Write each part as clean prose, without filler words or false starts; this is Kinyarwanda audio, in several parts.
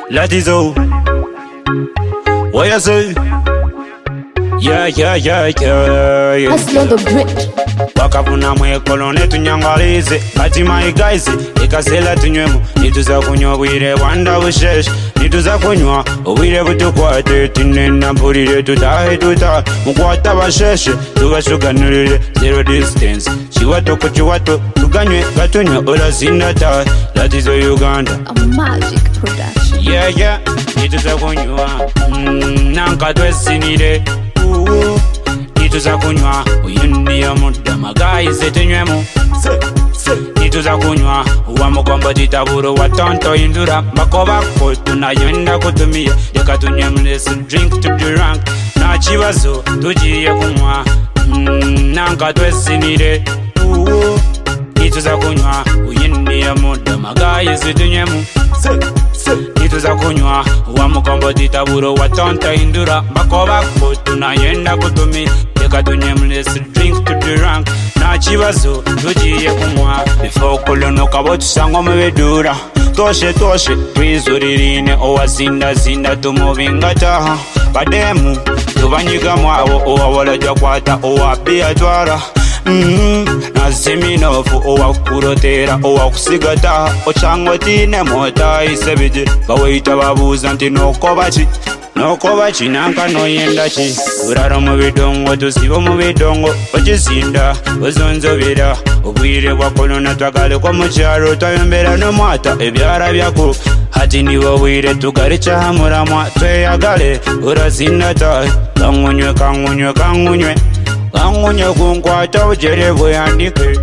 Latizo. What you say? Yeah. Hustler the Brit. Wakafuna mwekolone tunyangalize kati my guys ikasela tunywemu nituza kunywa bwire wanda busheshe nituza kunywa obwire butukwate tinena mpulire tutahe mukwata basheshe tubashuganurire zero distance chiwato ku chiwato tuganywe gatunywa olazinda ta Latizo Uganda A magic production. yeah nituza kunywa nanka twesinire nituza kunywa uyuniyo muda magayize tunywemu nituza kunywa uwamugombo titaburo wa tonto indura bakobako tunayenda kutumia reka tunywemu let's drink to be drunk nta kibazo tugiye kunywa nanka twesinire nituza kunywa uyuniyo muda magayize tunywemu nituza kunywa uwamugombo titaburo wa tonto indura bakobako tunayenda kutumia reka tunywemu let's drink to be drunk nta kibazo tugiye kunywa before kolonoka bo tusangwa mu bidura toshe twizuririne owazindazinda tumubingataha bademu tubanyigamu abo owawolajya kwata owabiyatwara naziminofu owakurotera owakusigataha ocangwa tine mota isebije baweyita babuza nti nokobaki nanka noyendaki urara mu bidongo tusiba mu bidongo okizinda ozonzobera obwire bwa kolona twagalekwa mu kyalo twayombera nomwata ebyara byako hati nibo bwire tugareca hamuramwa tweyagale urazinda tahe kangunywe kunkwata ujere buyandike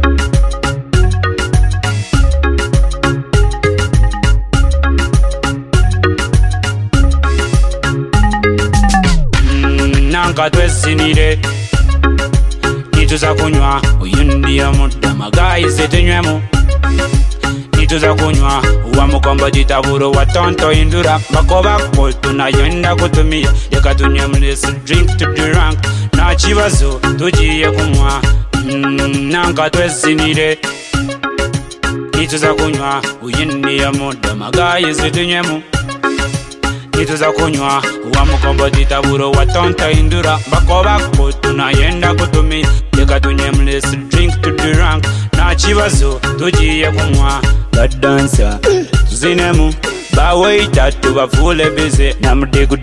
nanka twesinire nituza kunywa uyuniyo muda magayize tunywemu nituza kunywa uwamugombo titaburo wa tonto indura bakobako tunayenda kutumia reka tunywemu let's drink to be drunk nta kibazo tugiye kunywa nanka twesinire nituza kunywa uyuniyo muda magayize tunywemu nituza kunywa uwamugombo titaburo wa tonto indura bakobako tunayenda kutumia reka tunywemu let's drink to be drunk nta kibazo tugiye kunywa badansa tuzinemu baweyita tubafule bize namudigu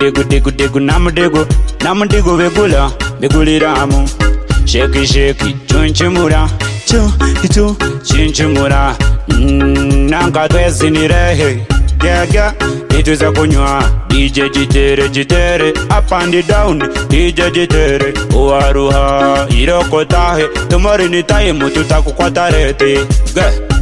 beguliramu sheki chunchimura chinchimura nanka twezinirehe yeah nituza kunywa DJ jitere up and down DJ jitere uwaruha irokotahe tomorrow ni time tutakukwata rete